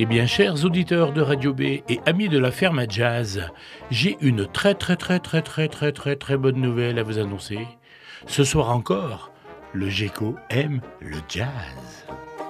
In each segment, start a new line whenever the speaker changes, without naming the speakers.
Eh bien, chers auditeurs de Radio B et amis de la ferme à jazz, j'ai une très bonne nouvelle à vous annoncer. Ce soir encore, le Géco aime le jazz.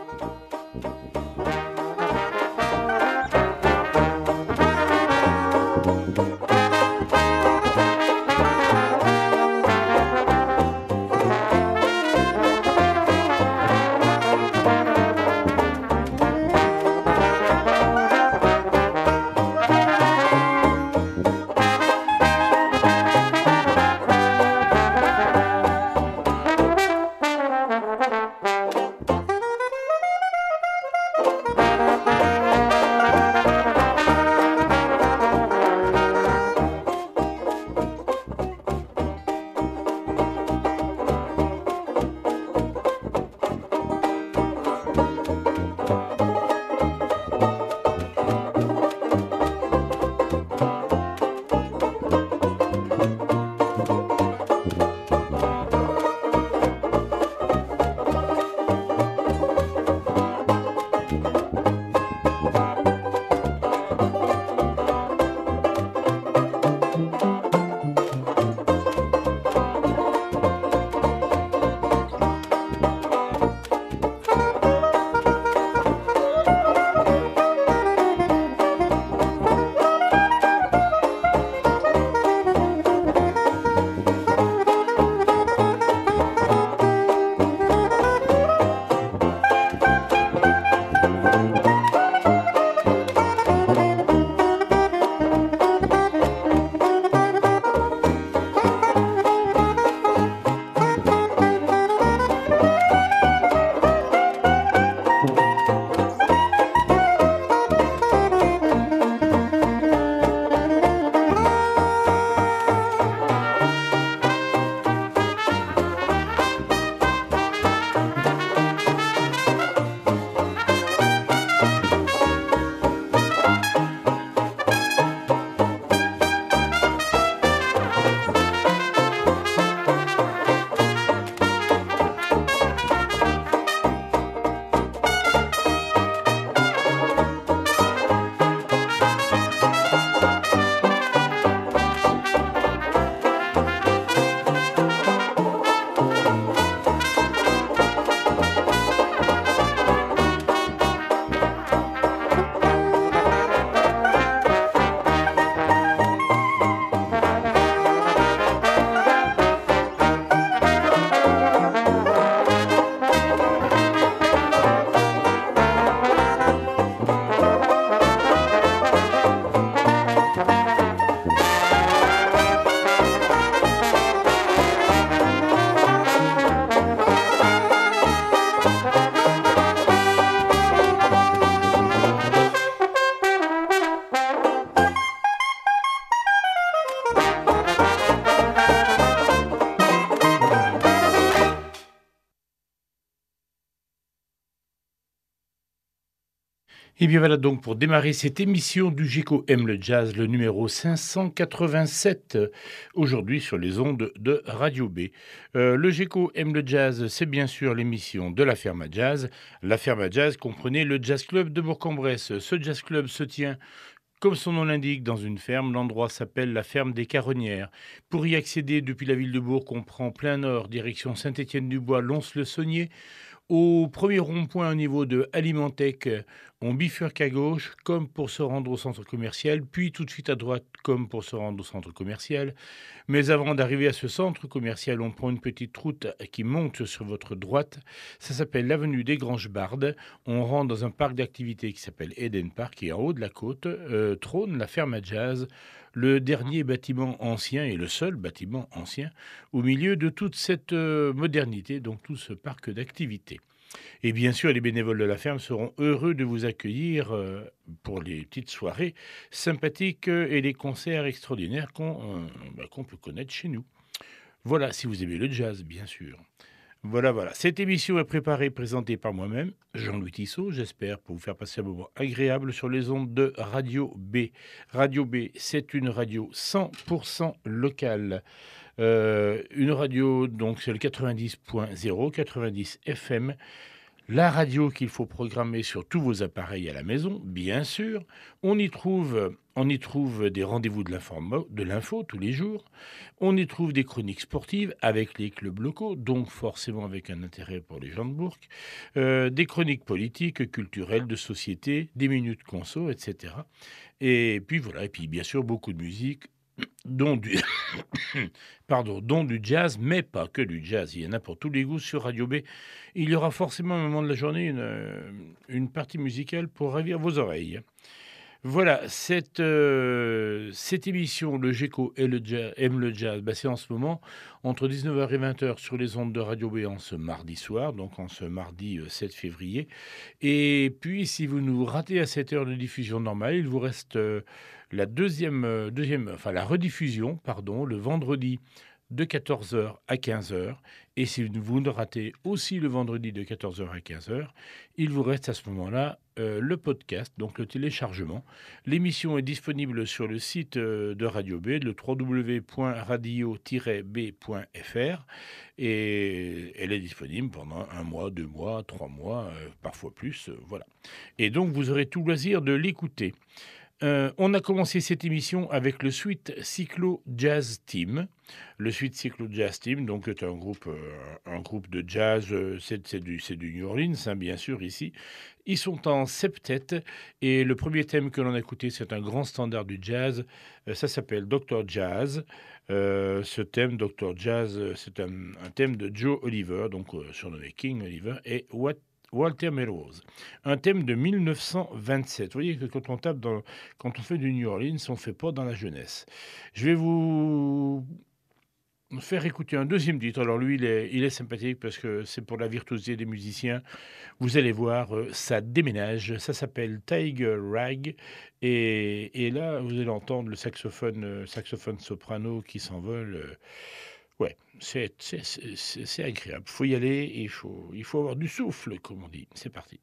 Et bien voilà donc pour démarrer cette émission du Géco aime le jazz, le numéro 587, aujourd'hui sur les ondes de Radio B. Le Géco aime le jazz, c'est bien sûr l'émission de la ferme à jazz. La ferme à jazz, comprenez le jazz club de Bourg-en-Bresse. Ce jazz club se tient, comme son nom l'indique, dans une ferme. L'endroit s'appelle la ferme des Caronnières. Pour y accéder depuis la ville de Bourg, on prend plein nord, direction Saint-Étienne-du-Bois, Lons-le-Saunier. Au premier rond-point au niveau de Alimentec, on bifurque à gauche comme pour se rendre au centre commercial, puis tout de suite à droite comme pour se rendre au centre commercial. Mais avant d'arriver à ce centre commercial, on prend une petite route qui monte sur votre droite. Ça s'appelle l'avenue des Granges-Bardes. On rentre dans un parc d'activités qui s'appelle Eden Park et en haut de la côte trône la ferme à jazz, le dernier bâtiment ancien et le seul bâtiment ancien au milieu de toute cette modernité, donc tout ce parc d'activités. Et bien sûr, les bénévoles de la ferme seront heureux de vous accueillir pour les petites soirées sympathiques et les concerts extraordinaires qu'on peut connaître chez nous. Voilà, si vous aimez le jazz, bien sûr. Voilà. Cette émission est préparée et présentée par moi-même, Jean-Louis Tissot, j'espère, pour vous faire passer un moment agréable sur les ondes de Radio B. Radio B, c'est une radio 100% locale. Une radio, donc c'est le 90.0, 90 FM. La radio qu'il faut programmer sur tous vos appareils à la maison, bien sûr. On y trouve des rendez-vous de l'info tous les jours. On y trouve des chroniques sportives avec les clubs locaux, donc forcément avec un intérêt pour les gens de Bourg. Des chroniques politiques, culturelles, de société, des minutes conso, etc. Et puis voilà, et puis bien sûr beaucoup de musique, dont du, dont du jazz, mais pas que du jazz. Il y en a pour tous les goûts sur Radio B. Il y aura forcément à un moment de la journée une partie musicale pour ravir vos oreilles. Voilà, cette émission, le GECO et aime le jazz, c'est en ce moment entre 19h et 20h sur les ondes de Radio B en ce mardi soir, donc en ce mardi 7 février. Et puis, si vous nous ratez à cette heure de diffusion normale, il vous reste la rediffusion, le vendredi de 14h à 15h. Et si vous nous ratez aussi le vendredi de 14h à 15h, il vous reste à ce moment-là le podcast, donc le téléchargement. L'émission est disponible sur le site de Radio B, le www.radio-b.fr, et elle est disponible pendant 1 mois, 2 mois, 3 mois, parfois plus, voilà. Et donc vous aurez tout loisir de l'écouter. On a commencé cette émission avec le Sweet Cyclo Jazz Team. Le Sweet Cyclo Jazz Team, donc, est un groupe de jazz, c'est du New Orleans, hein, bien sûr, ici. Ils sont en septet, et le premier thème que l'on a écouté, c'est un grand standard du jazz. Ça s'appelle Dr. Jazz. Ce thème, Dr. Jazz, c'est un thème de Joe Oliver, donc surnommé King Oliver, et Walter Melrose. Un thème de 1927. Vous voyez que quand on fait du New Orleans, on ne fait pas dans la jeunesse. Je vais vous faire écouter un deuxième titre. Alors lui, il est sympathique parce que c'est pour la virtuosité des musiciens. Vous allez voir, ça déménage. Ça s'appelle Tiger Rag. Et là, vous allez entendre le saxophone soprano qui s'envole. Ouais, c'est agréable. Il faut y aller et il faut avoir du souffle, comme on dit. C'est parti.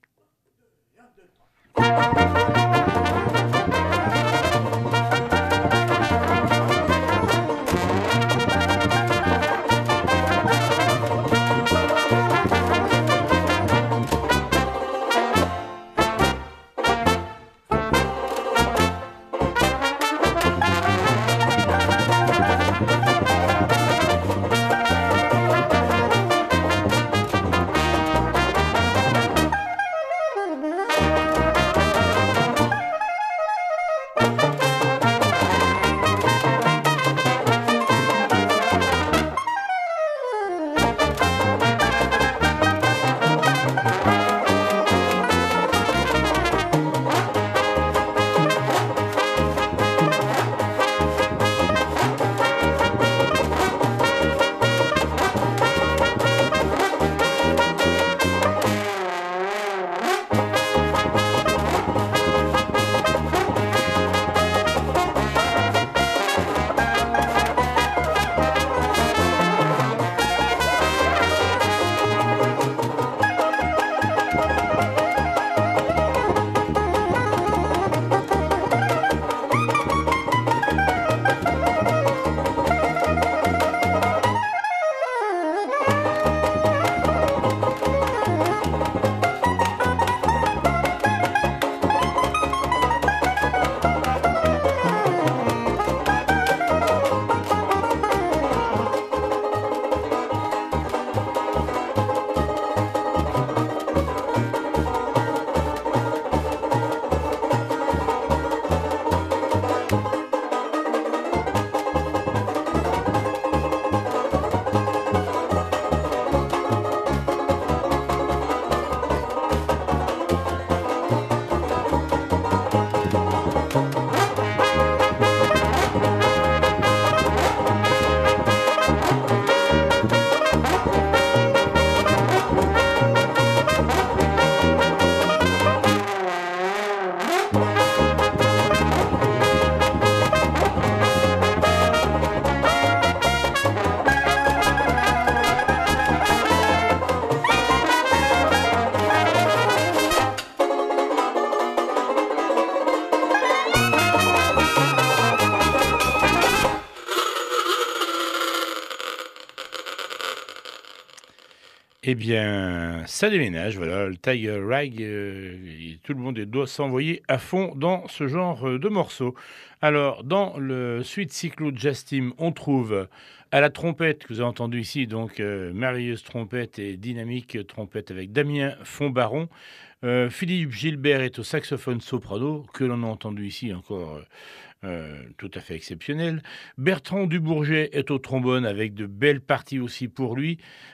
Eh bien, ça déménage, voilà, le Tiger Rag, tout le monde doit s'envoyer à fond dans ce genre de morceaux. Alors, dans le Suite Cyclo Jazz Team, on trouve à la trompette, que vous avez entendu ici, donc merveilleuse trompette et dynamique trompette avec Damien Fonbaron. Philippe Gilbert est au saxophone soprano, que l'on a entendu ici encore tout à fait exceptionnel. Bertrand Dubourget est au trombone avec de belles parties aussi pour lui.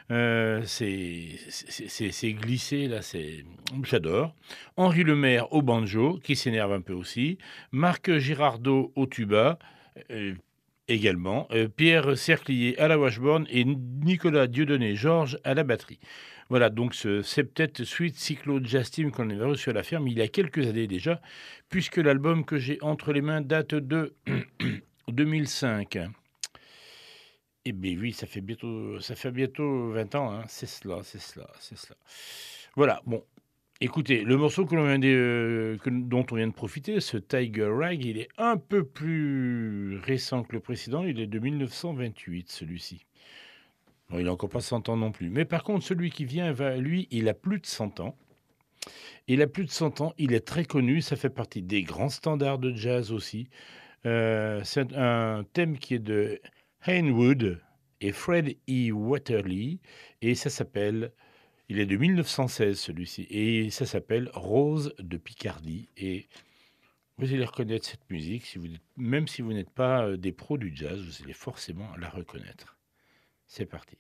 C'est glissé, là, j'adore. Henri Lemaire au banjo, qui s'énerve un peu aussi. Marc Girardot au tuba. Également, Pierre Cerclier à la washboard et Nicolas Dieudonné-Georges à la batterie. Voilà, donc ce septet Suite Cyclo Jazz Team qu'on avait reçu à la ferme il y a quelques années déjà, puisque l'album que j'ai entre les mains date de 2005. Eh bien oui, ça fait bientôt 20 ans, hein. C'est cela. Voilà, bon. Écoutez, le morceau dont on vient de profiter, ce Tiger Rag, il est un peu plus récent que le précédent. Il est de 1928, celui-ci. Bon, il n'a encore pas 100 ans non plus. Mais par contre, celui qui vient, lui, il a plus de 100 ans. Il a plus de 100 ans, il est très connu. Ça fait partie des grands standards de jazz aussi. C'est un thème qui est de Haywood et Fred E. Waterly. Et ça s'appelle... Il est de 1916, celui-ci, et ça s'appelle Rose de Picardie. Et vous allez reconnaître cette musique, même si vous n'êtes pas des pros du jazz, vous allez forcément la reconnaître. C'est parti.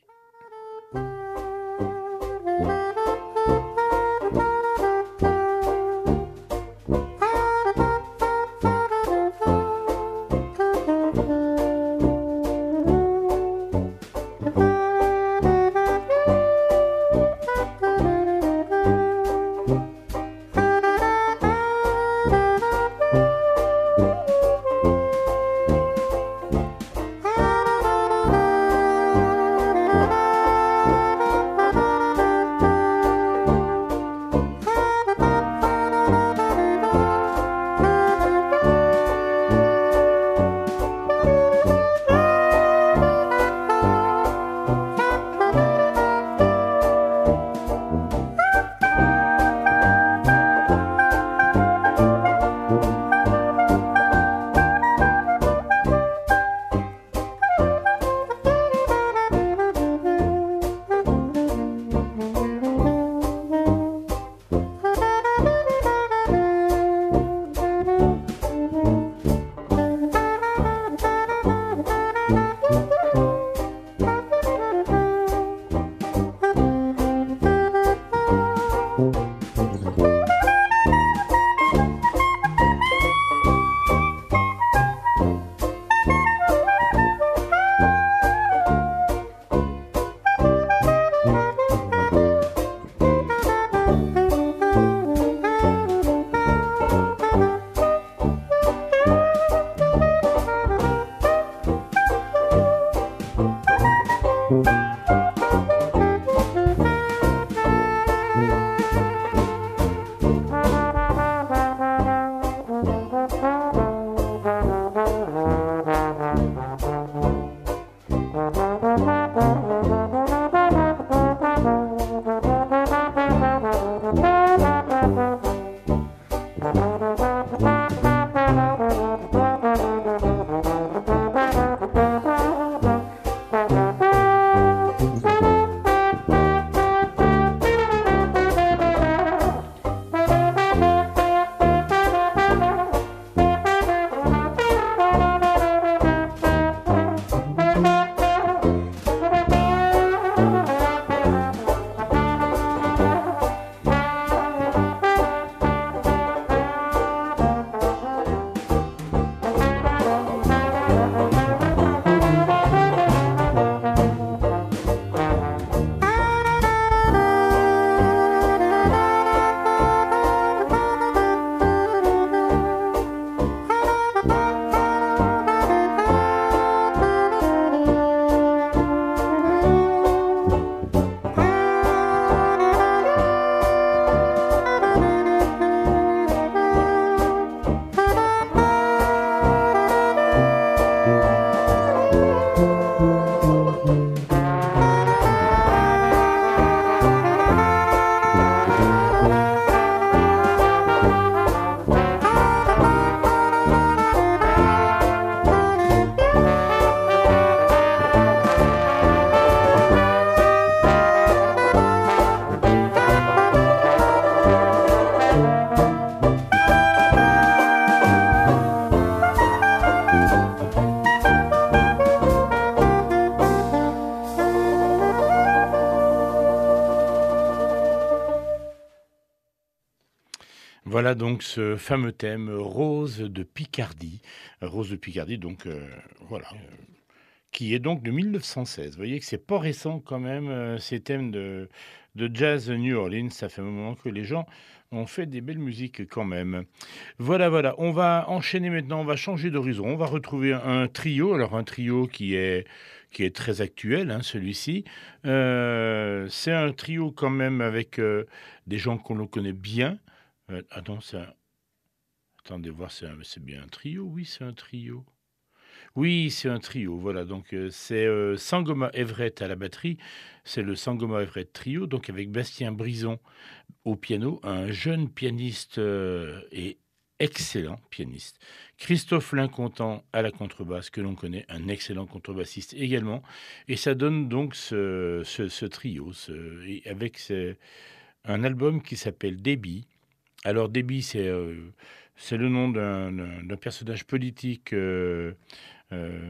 Voilà donc ce fameux thème Rose de Picardie. Rose de Picardie, donc voilà, qui est donc de 1916. Vous voyez que c'est pas récent quand même, ces thèmes de jazz New Orleans. Ça fait un moment que les gens ont fait des belles musiques quand même. Voilà, voilà. On va enchaîner maintenant, on va changer d'horizon. On va retrouver un trio. Alors un trio qui est très actuel, hein, celui-ci. C'est un trio quand même avec des gens qu'on le connaît bien. Attends, attendez voir, c'est bien un trio? Oui, c'est un trio. Oui, c'est un trio, voilà. Donc, c'est Sangoma Everett à la batterie. C'est le Sangoma Everett Trio, donc avec Bastien Brison au piano, un jeune pianiste et excellent pianiste. Christophe Lincontent à la contrebasse, que l'on connaît, un excellent contrebassiste également. Et ça donne donc ce trio, et avec un album qui s'appelle Déby. Alors Déby, c'est le nom d'un personnage politique euh,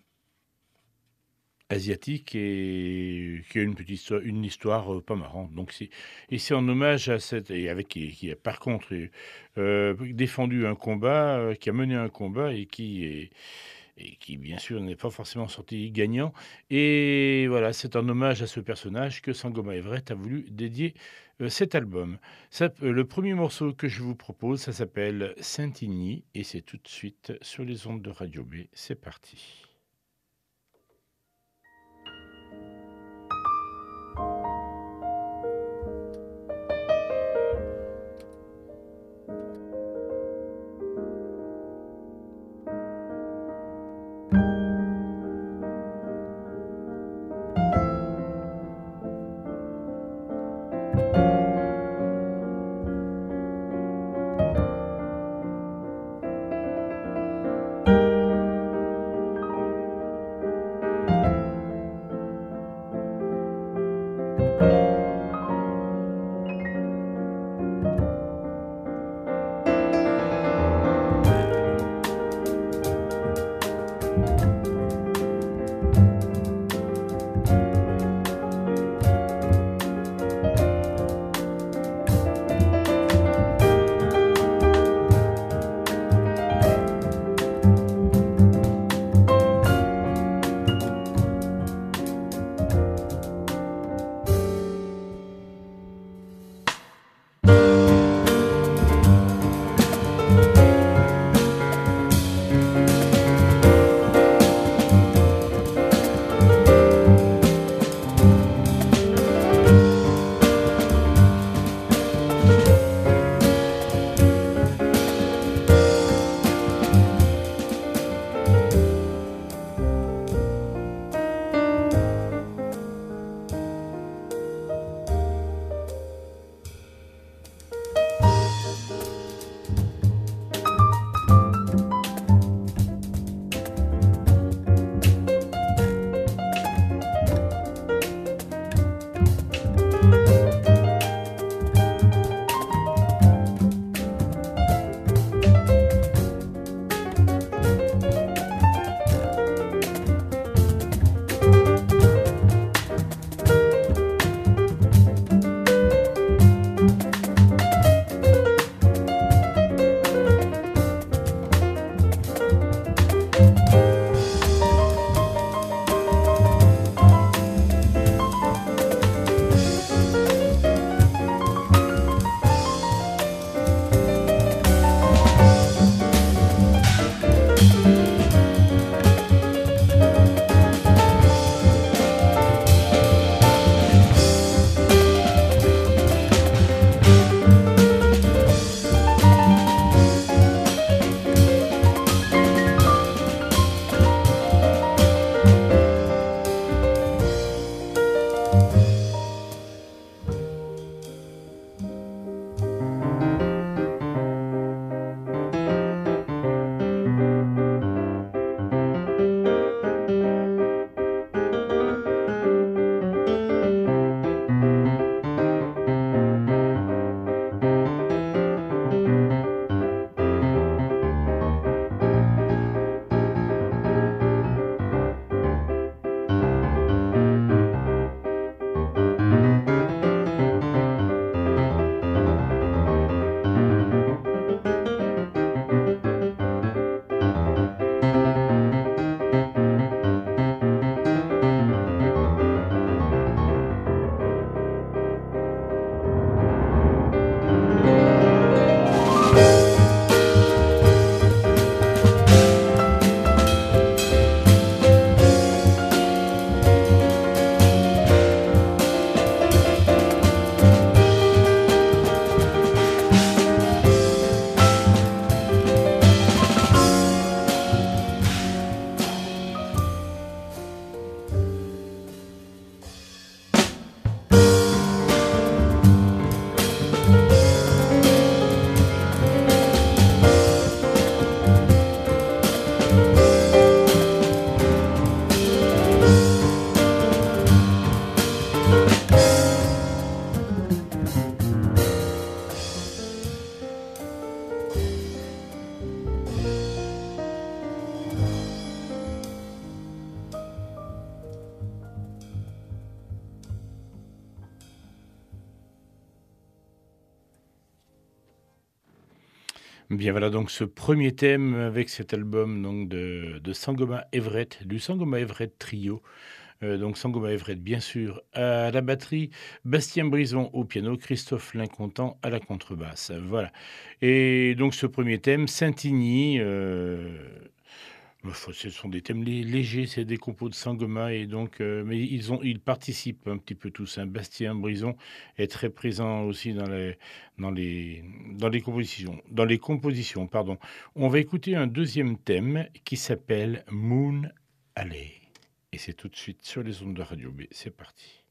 asiatique et qui a une histoire pas marrante. Donc et c'est en hommage à cette et avec qui a par contre défendu un combat, qui a mené un combat et qui bien sûr n'est pas forcément sorti gagnant. Et voilà, c'est en hommage à ce personnage que Sangoma Everett a voulu dédier cet album. Le premier morceau que je vous propose, ça s'appelle Saint-Igny et c'est tout de suite sur les ondes de Radio B. C'est parti. Bien voilà donc ce premier thème avec cet album donc de Sangoma Everett, du Sangoma Everett Trio. Donc Sangoma Everett bien sûr à la batterie, Bastien Brison au piano, Christophe Lincontent à la contrebasse. Voilà. Et donc ce premier thème, Saint-Igny, ce sont des thèmes légers, c'est des compos de Sangoma et donc mais ils participent un petit peu tous, hein. Bastien Brison est très présent aussi dans les dans les compositions, pardon. On va écouter un deuxième thème qui s'appelle Moon Alley et c'est tout de suite sur les ondes de Radio B. C'est parti.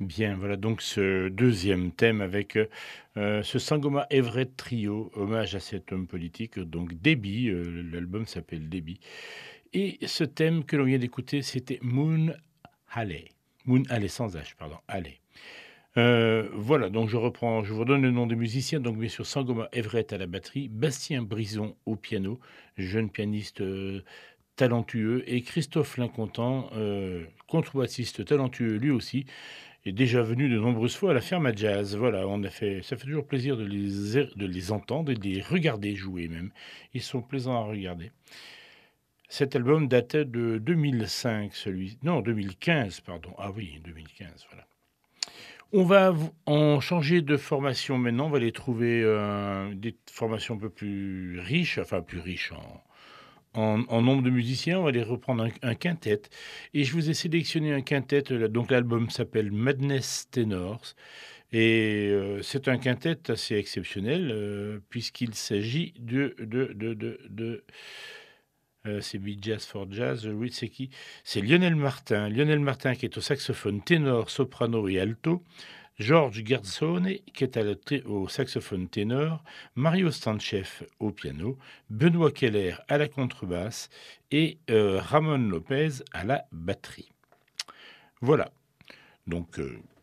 Bien, voilà donc ce deuxième thème avec, ce Sangoma Everett Trio, hommage à cet homme politique, donc Déby, l'album s'appelle Déby et ce thème que l'on vient d'écouter, c'était Moon Alley. Moon Alley sans H, pardon, Alley. Voilà, donc je vous redonne le nom des musiciens, donc bien sûr Sangoma Everett à la batterie, Bastien Brison au piano, jeune pianiste, talentueux et Christophe Lincontent, contrebassiste talentueux lui aussi, est déjà venu de nombreuses fois à la ferme à jazz. Voilà, ça fait toujours plaisir de les entendre et de les regarder jouer même. Ils sont plaisants à regarder. Cet album datait de 2005, non, 2015, pardon. Ah oui, 2015, voilà. On va en changer de formation maintenant. On va aller trouver des formations un peu plus riches, enfin plus riches en nombre de musiciens. On va aller reprendre un quintet. Et je vous ai sélectionné un quintet. Donc l'album s'appelle Madness Tenors. Et c'est un quintet assez exceptionnel puisqu'il s'agit c'est Big Jazz for Jazz. Oui, c'est qui? C'est Lionel Martin. Lionel Martin qui est au saxophone ténor, soprano et alto. George Garzone qui est au saxophone ténor. Mario Stanchev au piano. Benoît Keller à la contrebasse. Et Ramon Lopez à la batterie. Voilà. Donc,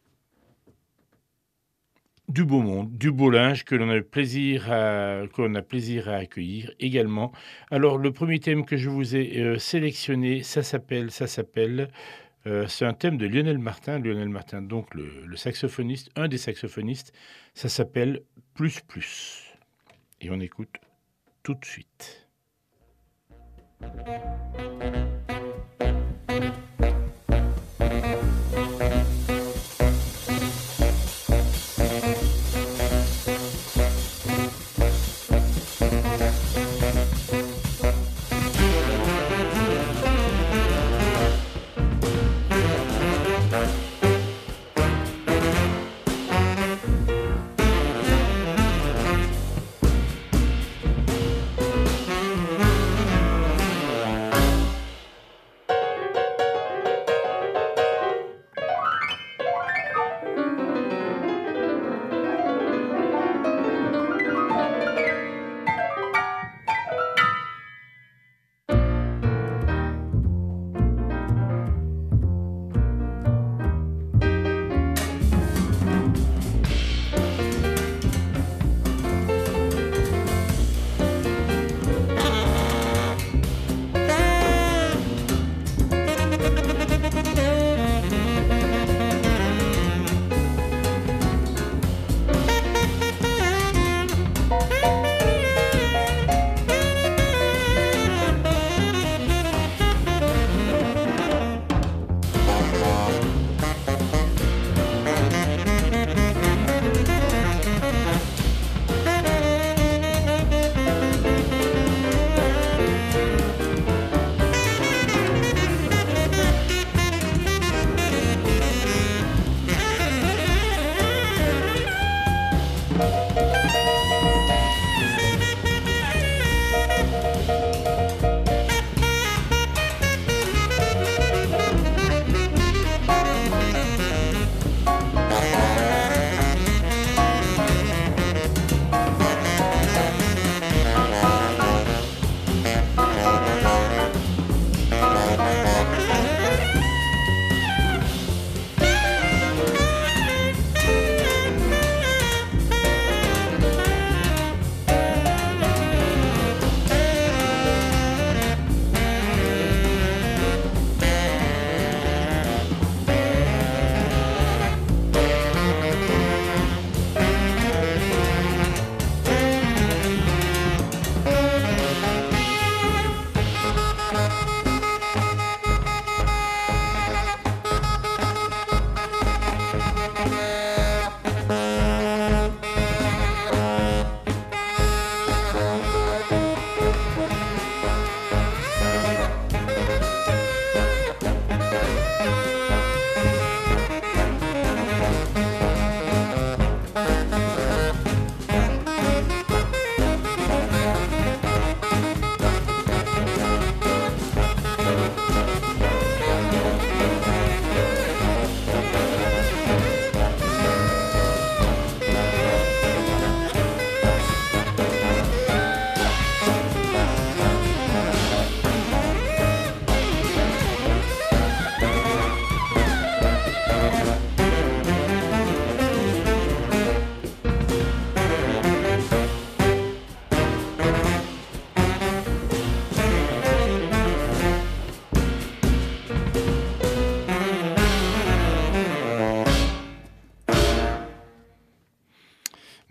du beau monde, du beau linge que l'on a plaisir à accueillir également. Alors le premier thème que je vous ai sélectionné, ça s'appelle, c'est un thème de Lionel Martin. Lionel Martin, donc le saxophoniste, un des saxophonistes, ça s'appelle Plus Plus. Et on écoute tout de suite.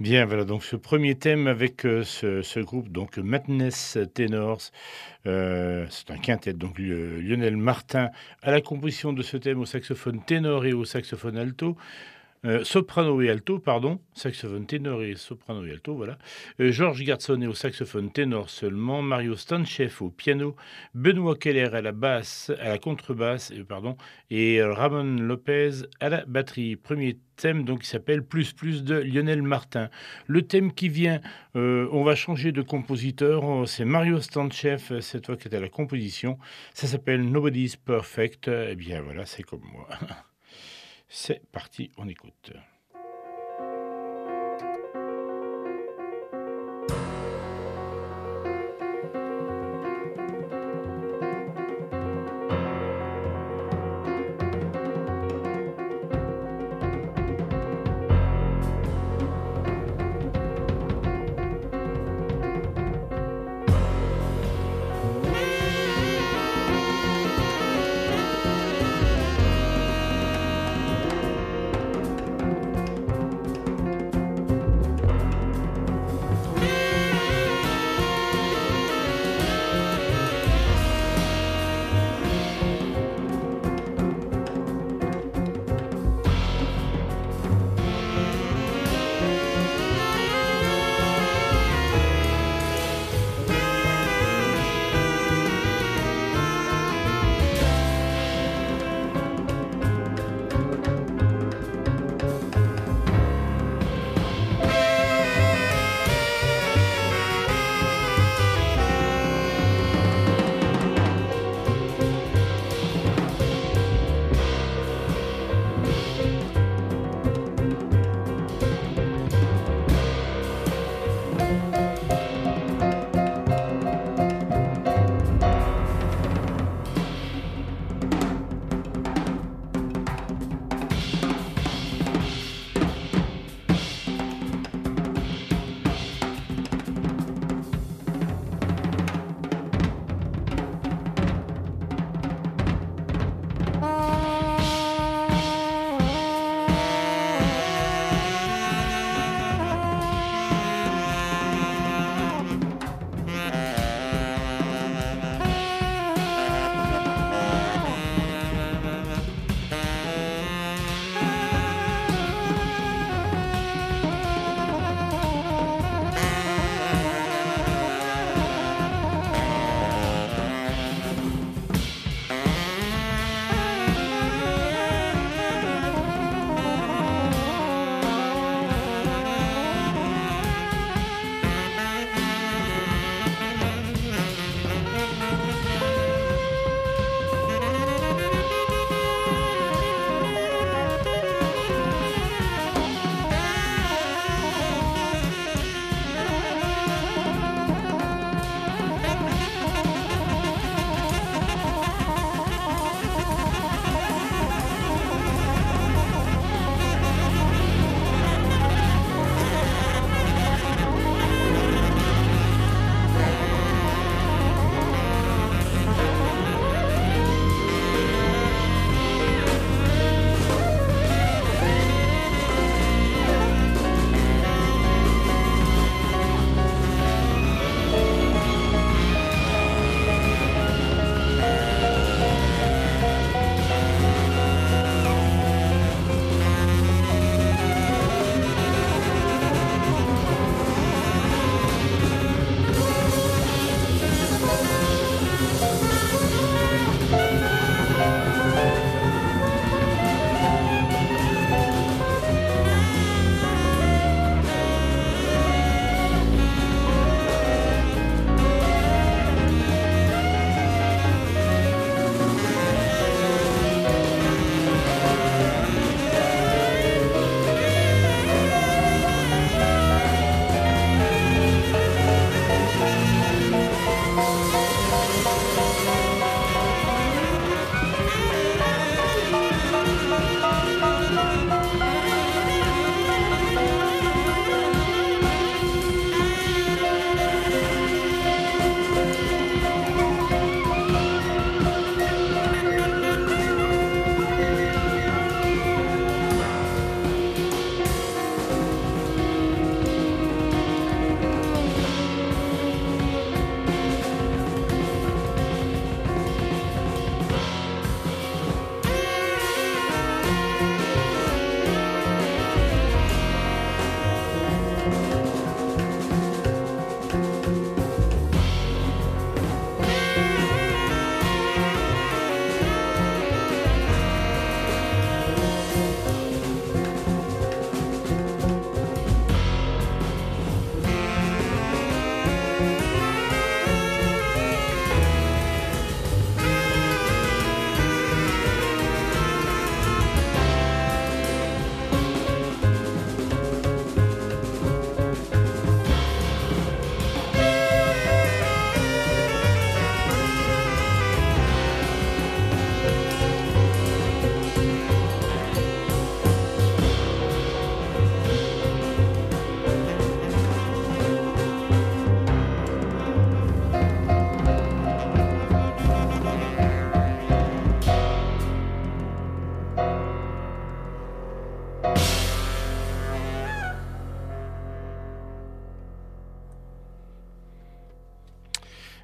Bien, voilà donc ce premier thème avec, ce groupe donc Madness Tenors, c'est un quintet donc Lionel Martin à la composition de ce thème au saxophone ténor et au saxophone alto. Soprano et alto, pardon, saxophone ténor et soprano et alto, voilà. Georges Garçonnet au saxophone ténor seulement, Mario Stanchev au piano, Benoît Keller à la basse, à la contrebasse, pardon, et Ramon Lopez à la batterie. Premier thème donc qui s'appelle Plus Plus de Lionel Martin. Le thème qui vient, on va changer de compositeur, c'est Mario Stanchev cette fois qui est à la composition. Ça s'appelle Nobody's Perfect. Eh bien voilà, c'est comme moi. C'est parti, on écoute.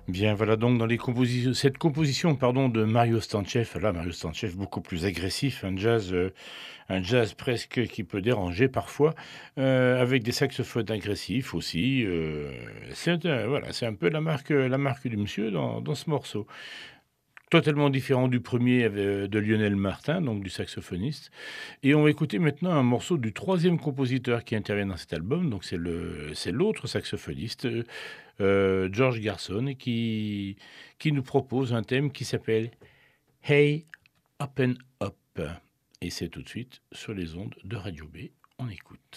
Bien, voilà donc dans cette composition pardon, de Mario Stantchev, là, Mario Stantchev beaucoup plus agressif, un jazz presque qui peut déranger parfois, avec des saxophones agressifs aussi. Voilà, c'est un peu la marque du monsieur dans ce morceau. Totalement différent du premier de Lionel Martin, donc du saxophoniste. Et on va écouter maintenant un morceau du troisième compositeur qui intervient dans cet album. Donc c'est l'autre saxophoniste, George Garson, qui nous propose un thème qui s'appelle Hey Up and Up. Et c'est tout de suite sur les ondes de Radio B. On écoute.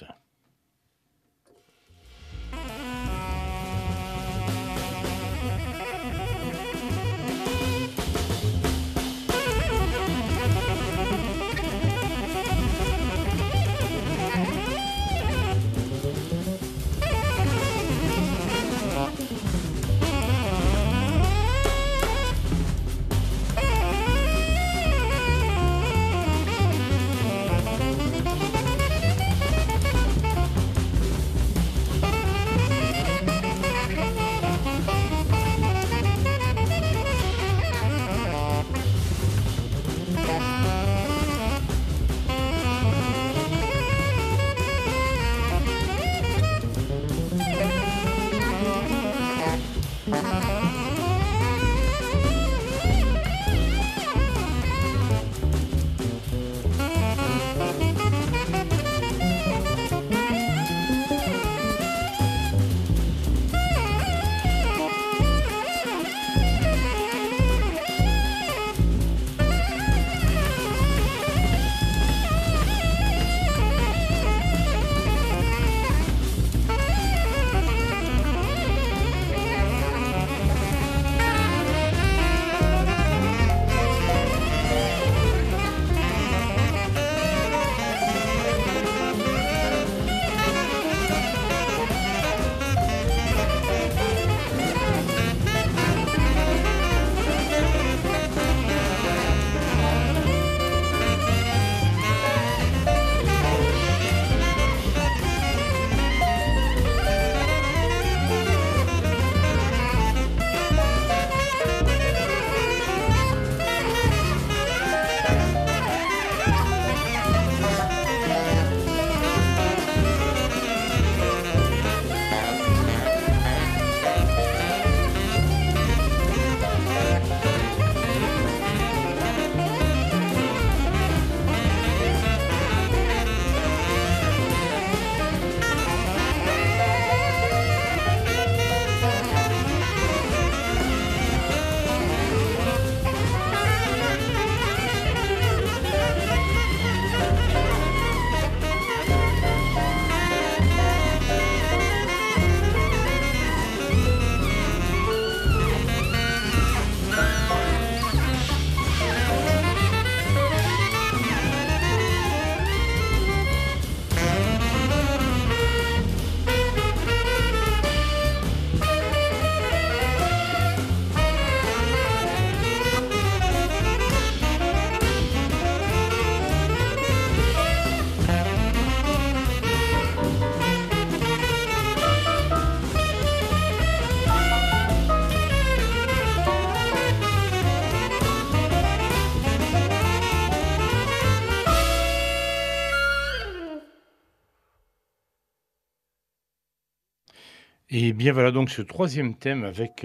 Et bien voilà donc ce troisième thème avec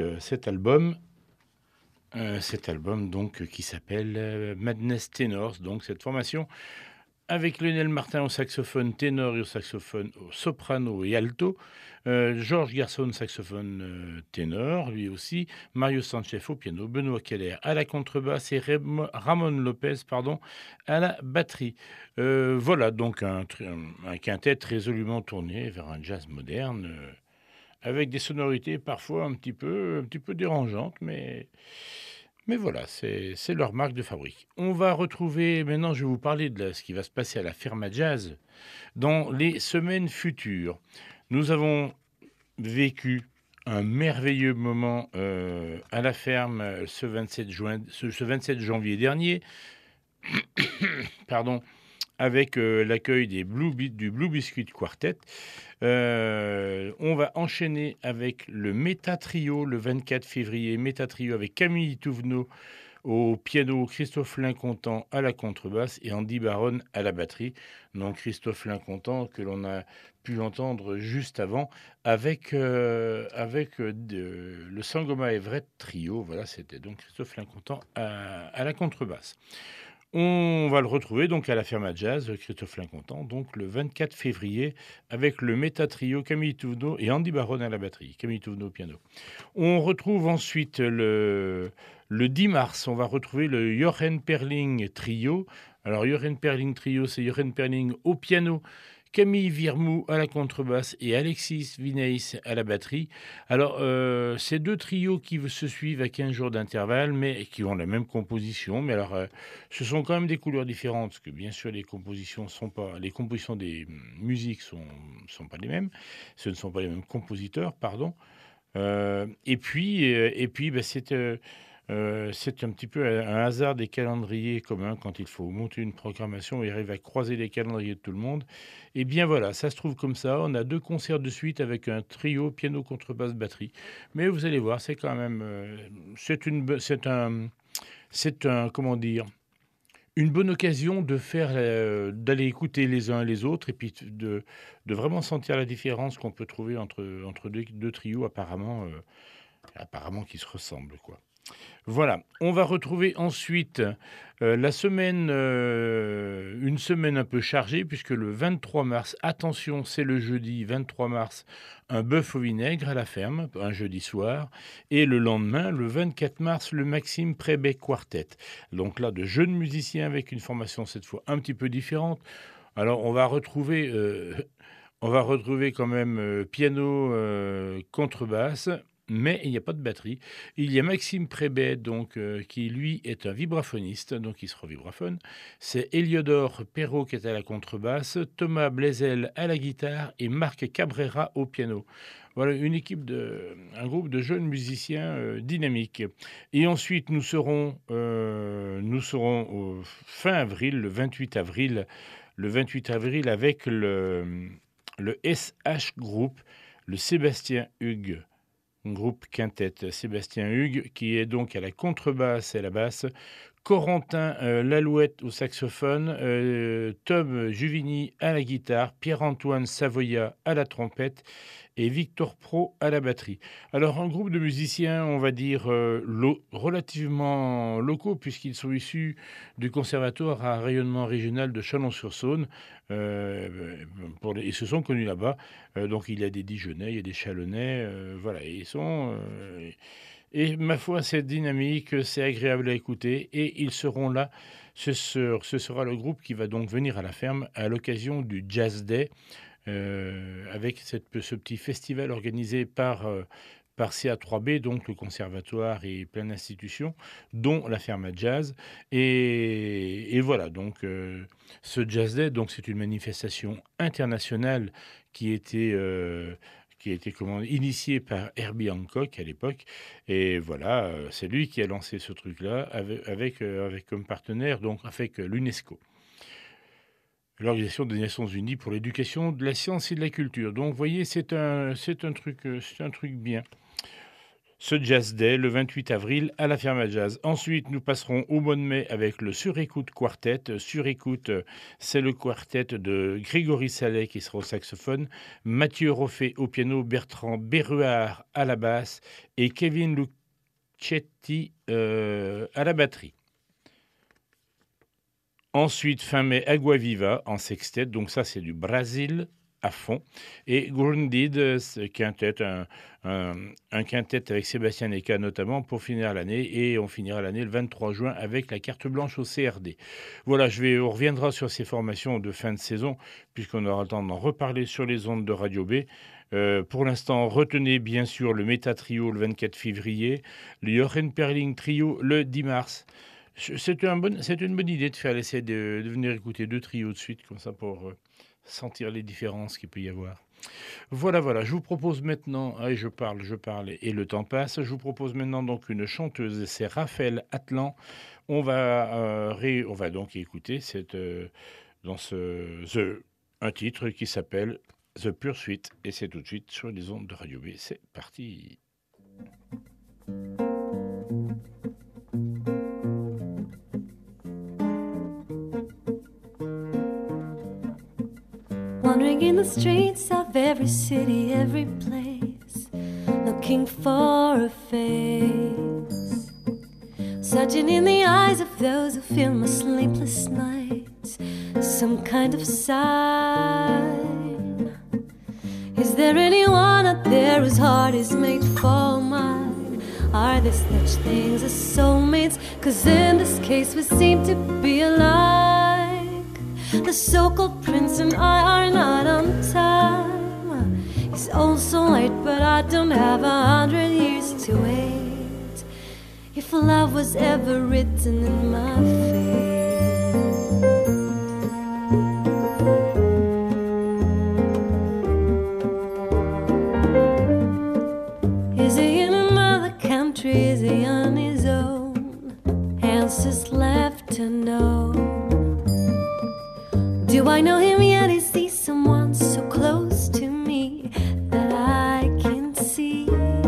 cet album donc qui s'appelle Madness Tenors, donc cette formation avec Lionel Martin au saxophone ténor et au saxophone au soprano et alto, George Garson saxophone ténor lui aussi, Mario Sanchez au piano, Benoît Keller à la contrebasse et Ramon Lopez pardon, à la batterie. Voilà donc un quintet résolument tourné vers un jazz moderne. Avec des sonorités parfois un petit peu dérangeantes, mais voilà, c'est leur marque de fabrique. On va retrouver, maintenant je vais vous parler de ce qui va se passer à la Firma Jazz dans les semaines futures. Nous avons vécu un merveilleux moment à la ferme ce 27 janvier dernier, pardon, avec l'accueil du Blue Biscuit Quartet. On va enchaîner avec le Métatrio le 24 février. Métatrio avec Camille Touvenot au piano, Christophe Lincontant à la contrebasse et Andy Baronne à la batterie. Donc Christophe Lincontant que l'on a pu entendre juste avant avec le Sangoma Everett Trio. Voilà, c'était donc Christophe Lincontant à la contrebasse. On va le retrouver donc à la Ferma Jazz, Christophe Lincontant, donc le 24 février, avec le Métatrio, Camille Touvenot et Andy Baronne à la batterie, Camille Touvenot au piano. On retrouve ensuite le 10 mars, on va retrouver le Jochen Perling Trio. Alors Jochen Perling Trio, c'est Jochen Perling au piano, Camille Virmou à la contrebasse et Alexis Vineis à la batterie. Alors, ces deux trios qui se suivent à 15 jours d'intervalle, mais qui ont la même composition. Mais alors, ce sont quand même des couleurs différentes, parce que bien sûr, les compositions des musiques sont pas les mêmes. Ce ne sont pas les mêmes compositeurs, pardon. Et puis, bah, c'est un petit peu un hasard des calendriers communs quand il faut monter une programmation et arriver à croiser les calendriers de tout le monde. Et bien voilà, ça se trouve comme ça. On a 2 concerts de suite avec un trio piano, contrebasse, batterie. Mais vous allez voir, c'est quand même, c'est un comment dire? Une bonne occasion d'aller écouter les uns et les autres et puis de vraiment sentir la différence qu'on peut trouver entre 2 trios apparemment qui se ressemblent, quoi. Voilà, on va retrouver ensuite une semaine un peu chargée, puisque le 23 mars, attention, c'est le jeudi 23 mars, un bœuf au vinaigre à la ferme, un jeudi soir, et le lendemain, le 24 mars, le Maxime Prébet Quartet. Donc là, de jeunes musiciens avec une formation cette fois un petit peu différente. Alors, on va retrouver quand même piano, contrebasse, mais il n'y a pas de batterie. Il y a Maxime Prébet, donc, qui lui est un vibraphoniste, donc il sera vibraphone. C'est Héliodore Perrault qui est à la contrebasse, Thomas Blaisel à la guitare et Marc Cabrera au piano. Voilà un groupe de jeunes musiciens dynamiques. Et ensuite, nous serons au fin avril, le 28 avril avec le SH Group, le Sébastien Hugues, groupe quintet. Sébastien Hugues, qui est donc à la contrebasse et à la basse, Corentin Lalouette au saxophone, Tom Juvigny à la guitare, Pierre-Antoine Savoya à la trompette et Victor Pro à la batterie. Alors un groupe de musiciens, on va dire, relativement locaux, puisqu'ils sont issus du conservatoire à rayonnement régional de Chalon-sur-Saône, ils se sont connus là-bas. Donc il y a des Dijonnais, il y a des Chalonnais, voilà, et ma foi, c'est dynamique, c'est agréable à écouter et ils seront là. Ce sera le groupe qui va donc venir à la ferme à l'occasion du Jazz Day, avec ce petit festival organisé par CA3B, donc le conservatoire et plein d'institutions, dont la ferme à jazz. Et voilà, donc ce Jazz Day, donc c'est une manifestation internationale qui était, initiée par Herbie Hancock à l'époque. Et voilà, c'est lui qui a lancé ce truc-là avec comme partenaire, donc avec l'UNESCO, l'Organisation des Nations Unies pour l'éducation, de la science et de la culture. Donc, vous voyez, c'est un truc bien. Ce Jazz Day, le 28 avril, à la Ferme à Jazz. Ensuite, nous passerons au mois de mai avec le Surécoute Quartet. Surécoute, c'est le quartet de Grégory Sallet qui sera au saxophone, Mathieu Roffet au piano, Bertrand Berruard à la basse et Kevin Lucetti à la batterie. Ensuite, fin mai, Agua Viva en sextet, donc ça c'est du Brésil à fond. Et Grounded, quintet, un quintet avec Sébastien Neka notamment pour finir l'année. Et on finira l'année le 23 juin avec la carte blanche au CRD. Voilà, on reviendra sur ces formations de fin de saison, puisqu'on aura le temps d'en reparler sur les ondes de Radio B. Pour l'instant, retenez bien sûr le Méta Trio le 24 février, le Jochen Perling Trio le 10 mars. C'est une bonne idée de faire l'essai de venir écouter 2 trios de suite, comme ça, pour sentir les différences qu'il peut y avoir. Voilà, je vous propose maintenant, je parle, et le temps passe, je vous propose maintenant donc une chanteuse, c'est Raphaël Atlan. On va donc écouter un titre qui s'appelle The Pursuit, et c'est tout de suite sur les ondes de Radio B. C'est parti.
Wandering in the streets of every city, every place, looking for a face, searching in the eyes of those who fill my sleepless nights, some kind of sign. Is there anyone out there whose heart is made for mine? Are there such things as soulmates? 'Cause in this case we seem to be alike. The so-called prince and I are not on time. He's also late, but I don't have 100 years to wait. If love was ever written in my fate. Is he in another country? Is he on his own? Answers left unknown. Do I know him yet? Is he someone so close to me that I can see?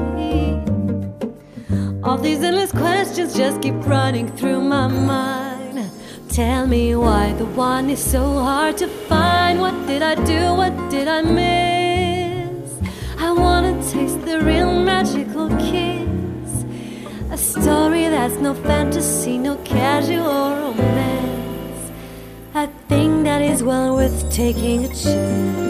All these endless questions just keep running through my mind. Tell me why the one is so hard to find. What did I do? What did I miss? I wanna taste the real magical kiss. A story that's no fantasy, no casual romance. A thing that is well worth taking a chance.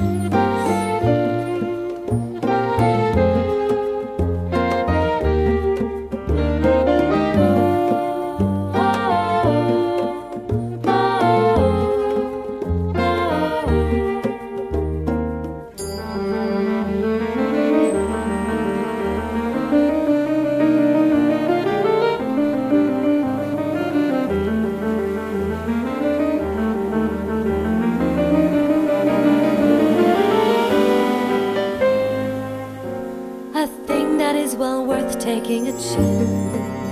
Taking a chance.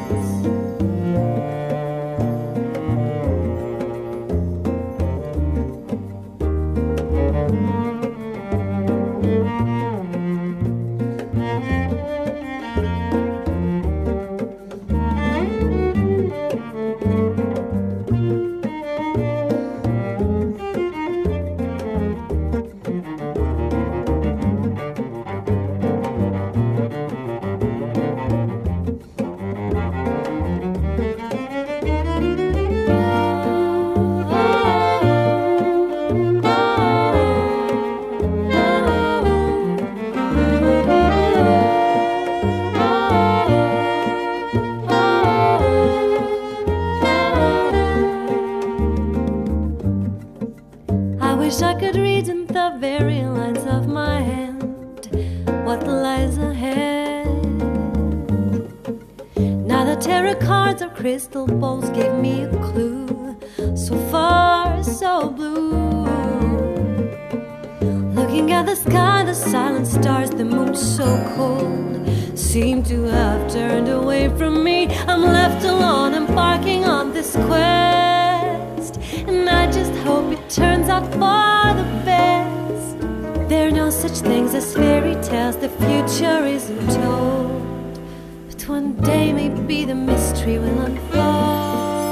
Wish I could read in the very lines of my hand what lies ahead. Neither tarot cards or crystal balls gave me a clue. So far, so blue. Looking at the sky, the silent stars, the moon so cold, seem to have turned away from me. I'm left alone, embarking on this quest, and I just hope it turns out for the best. There are no such things as fairy tales, the future isn't told, but one day maybe the mystery will unfold.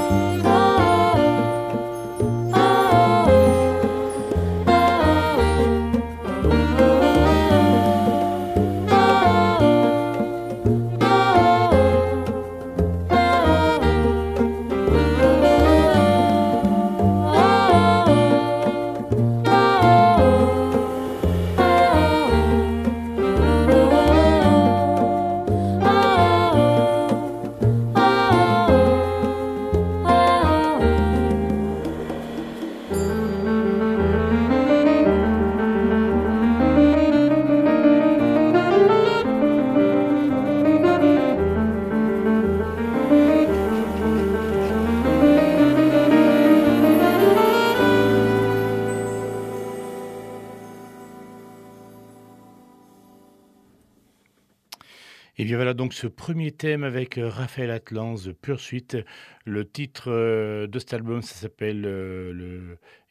Et bien voilà donc ce premier thème avec Raphaël Atlan, The Pursuit. Le titre de cet album, ça s'appelle le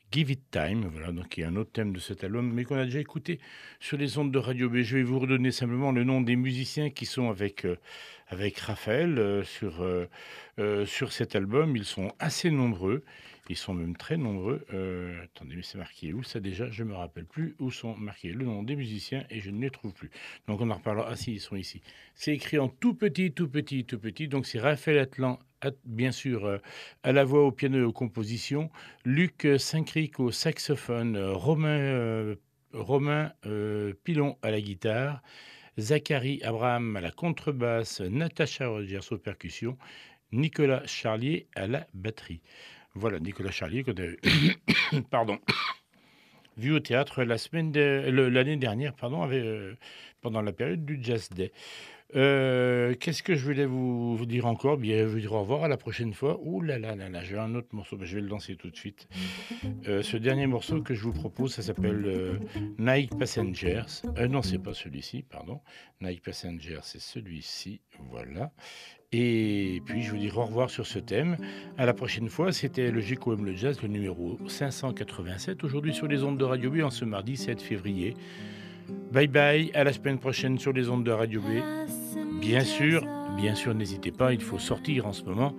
Give It Time, voilà, donc il y a un autre thème de cet album, mais qu'on a déjà écouté sur les ondes de Radio B. Je vais vous redonner simplement le nom des musiciens qui sont avec Raphaël sur cet album. Ils sont assez nombreux, ils sont même très nombreux. Attendez, mais c'est marqué où ça déjà? Je ne me rappelle plus où sont marqués le nom des musiciens et je ne les trouve plus. Donc on en reparlera. Ah si, ils sont ici. C'est écrit en tout petit, tout petit, tout petit. Donc c'est Raphaël Atlan, bien sûr, à la voix, au piano et aux compositions. Luc Saint-Cric au saxophone. Romain Pilon à la guitare. Zachary Abraham à la contrebasse. Natacha Rogers aux percussions. Nicolas Charlier à la batterie. Voilà, Nicolas Charlier qu'on a pardon, vu au théâtre l'année dernière, pendant la période du Jazz Day. Qu'est-ce que je voulais vous dire encore? Bien, vous dire au revoir à la prochaine fois. Ouh là là là là, j'ai un autre morceau, je vais le lancer tout de suite. Ce dernier morceau que je vous propose, ça s'appelle Night Passengers. Non, c'est pas celui-ci, pardon. Night Passengers, c'est celui-ci, voilà. Et puis je vous dis au revoir sur ce thème. À la prochaine fois, c'était le GECO aime le jazz, le numéro 587, aujourd'hui sur les ondes de Radio B, en ce mardi 7 février. Bye bye, à la semaine prochaine sur les ondes de Radio B. Bien sûr, n'hésitez pas, il faut sortir en ce moment.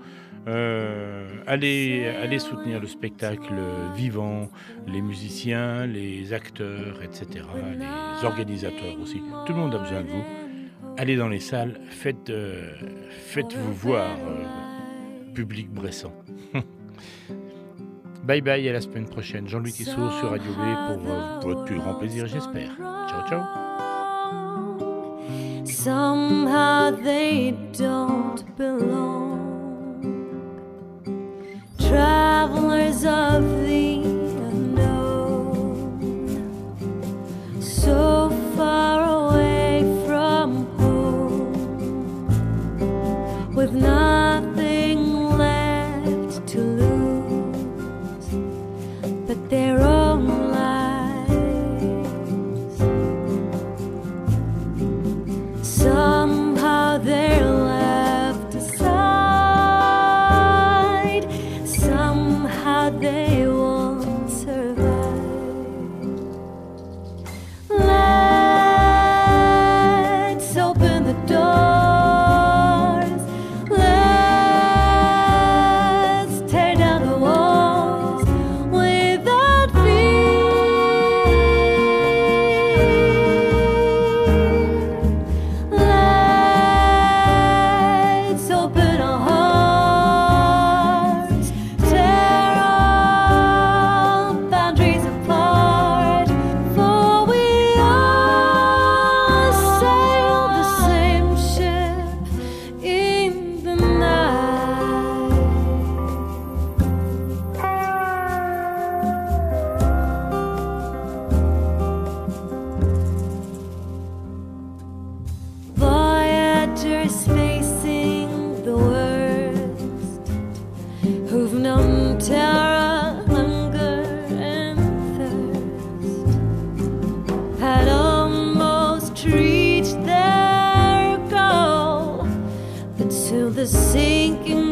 Allez soutenir le spectacle vivant, les musiciens, les acteurs, etc., les organisateurs aussi. Tout le monde a besoin de vous. Allez dans les salles, faites-vous voir, public bressant. Bye bye, à la semaine prochaine. Jean-Louis Tissot sur Radio B pour votre plus grand plaisir, j'espère. Ciao, ciao.
Somehow they don't belong. Travelers of the unknown, so far away from home, with nothing left to lose but their own lives. Somehow they're left aside, somehow they won't survive. Let's open the doors, let's tear down the walls without fear. Let's open our hearts, tear all boundaries apart, for we all sail the same ship in the night. Voyagers facing the worst, who've known terror, hunger, and thirst, had almost reached their goal, but soon the sinking